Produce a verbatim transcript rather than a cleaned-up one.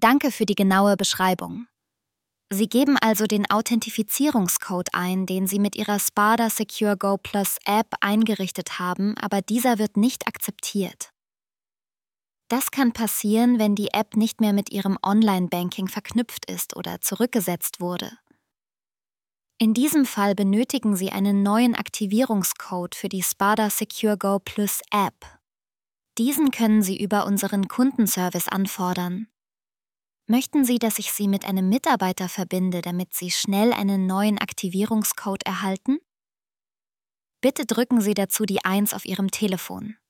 Danke für die genaue Beschreibung. Sie geben also den Authentifizierungscode ein, den Sie mit Ihrer Spada Secure Go Plus App eingerichtet haben, aber dieser wird nicht akzeptiert. Das kann passieren, wenn die App nicht mehr mit Ihrem Online-Banking verknüpft ist oder zurückgesetzt wurde. In diesem Fall benötigen Sie einen neuen Aktivierungscode für die Spada Secure Go Plus App. Diesen können Sie über unseren Kundenservice anfordern. Möchten Sie, dass ich Sie mit einem Mitarbeiter verbinde, damit Sie schnell einen neuen Aktivierungscode erhalten? Bitte drücken Sie dazu die eins auf Ihrem Telefon.